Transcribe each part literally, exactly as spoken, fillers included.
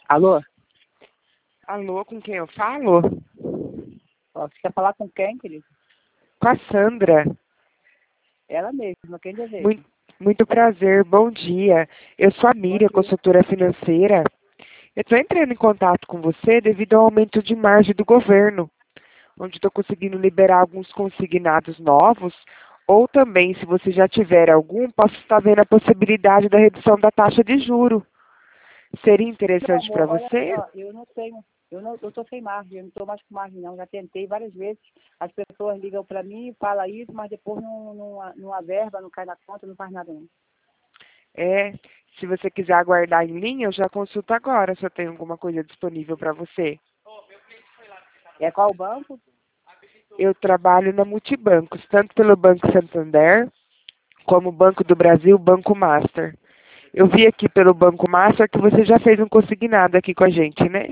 Alô? Alô, com quem eu falo? Ó, você quer falar com quem, querido? Com a Sandra. Ela mesma, quem deseja? Muito, muito prazer, bom dia. Eu sou a Bom Miriam, dia. consultora financeira. Eu estou entrando em contato com você devido ao aumento de margem do governo, onde estou conseguindo liberar alguns consignados novos, ou também, se você já tiver algum, posso estar vendo a possibilidade da redução da taxa de juro. Seria Meu interessante para amor, olha você? só, eu não tenho, eu não, eu tô sem margem, eu não tô mais com margem não, já tentei várias vezes, as pessoas ligam para mim, falam isso, mas depois não, não, não averba, não cai na conta, não faz nada não. É, se você quiser aguardar em linha, eu já consulto agora se eu tenho alguma coisa disponível para você. É qual o banco? Eu trabalho na Multibancos, tanto pelo Banco Santander, como Banco do Brasil, Banco Master. Eu vi aqui pelo Banco Master que você já fez um consignado aqui com a gente, né?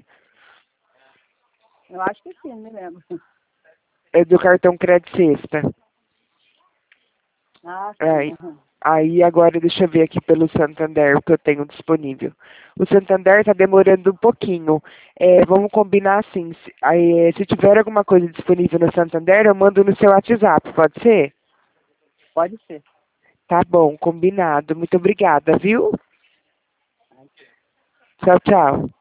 Eu acho que sim, não me lembro. É do cartão Crédito Sexta. Ah, sim. Aí, Uhum. aí agora deixa eu ver aqui pelo Santander o que eu tenho disponível. O Santander está demorando um pouquinho. É, vamos combinar assim, se, aí, se tiver alguma coisa disponível no Santander, eu mando no seu WhatsApp, pode ser? Pode ser. Tá bom, combinado. Muito obrigada, viu? Tchau, tchau.